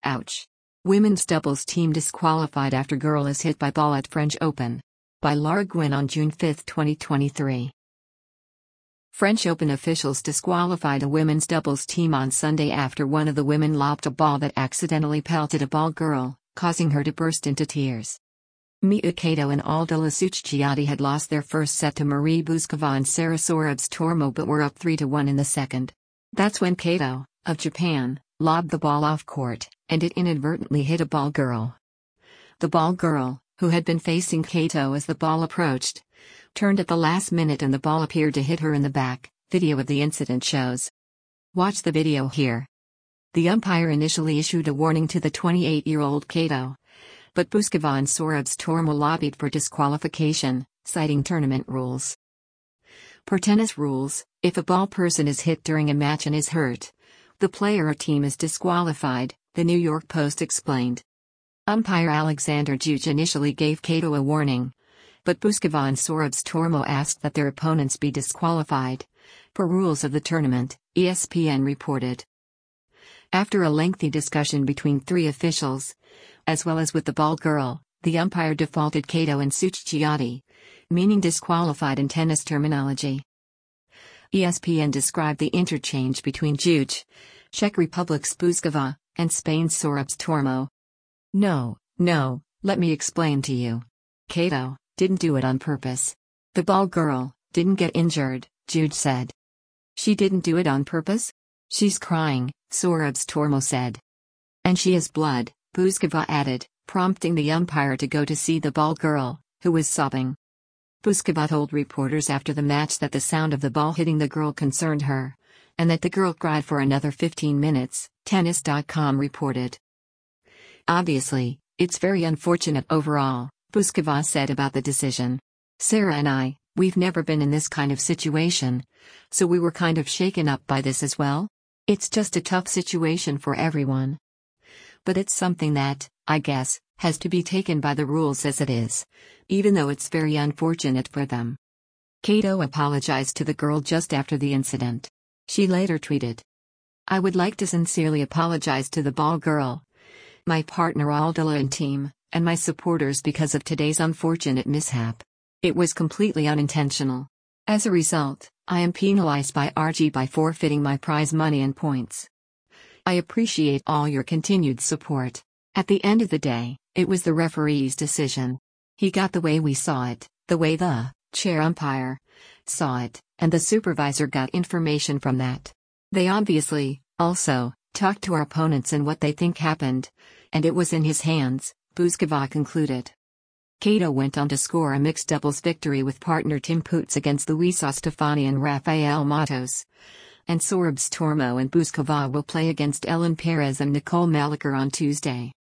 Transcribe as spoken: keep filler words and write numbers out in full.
Ouch. Women's doubles team disqualified after girl is hit by ball at French Open. By Lara Guin on June fifth, twenty twenty-three. French Open officials disqualified a women's doubles team on Sunday after one of the women lobbed a ball that accidentally pelted a ball girl, causing her to burst into tears. Mia Kato and Aldila Suchciati had lost their first set to Marie Bouzkova and Sara Sorabs Tormo but were up three to one in the second. That's when Kato, of Japan, lobbed the ball off court, and it inadvertently hit a ball girl. The ball girl, who had been facing Kato as the ball approached, turned at the last minute and the ball appeared to hit her in the back, video of the incident shows. Watch the video here. The umpire initially issued a warning to the twenty-eight-year-old Kato, but Bouzkova and Sorabs Tormo lobbied for disqualification, citing tournament rules. Per tennis rules, if a ball person is hit during a match and is hurt, the player or team is disqualified, the New York Post explained. Umpire Alexander Juge initially gave Kato a warning, but Bouzkova and Sorabs Tormo asked that their opponents be disqualified, per rules of the tournament, E S P N reported. After a lengthy discussion between three officials, as well as with the ball girl, the umpire defaulted Kato and Suchciati, meaning disqualified in tennis terminology. E S P N described the interchange between Juge, Czech Republic's Bouzkova, and Spain's Sorabs Tormo. No, no, let me explain to you. Kato didn't do it on purpose. The ball girl didn't get injured, Juge said. She didn't do it on purpose? She's crying, Sorabs Tormo said. And she has blood, Bouzkova added, prompting the umpire to go to see the ball girl, who was sobbing. Bouzkova told reporters after the match that the sound of the ball hitting the girl concerned her, and that the girl cried for another fifteen minutes, tennis dot com reported. Obviously, it's very unfortunate overall, Bouzkova said about the decision. Sarah and I, we've never been in this kind of situation, so we were kind of shaken up by this as well. It's just a tough situation for everyone. But it's something that, I guess, has to be taken by the rules as it is, even though it's very unfortunate for them. Kato apologized to the girl just after the incident. She later tweeted, "I would like to sincerely apologize to the ball girl, my partner Aldila and team, and my supporters because of today's unfortunate mishap. It was completely unintentional. As a result, I am penalized by R G by forfeiting my prize money and points. I appreciate all your continued support. At the end of the day, it was the referee's decision. He got the way we saw it, the way the chair umpire saw it, and the supervisor got information from that. They obviously, also, talked to our opponents and what they think happened, and it was in his hands," Bouzkova concluded. Kato went on to score a mixed doubles victory with partner Tim Putz against Luisa Stefani and Rafael Matos. And Sorabs Tormo and Bouzkova will play against Ellen Perez and Nicole Maliker on Tuesday.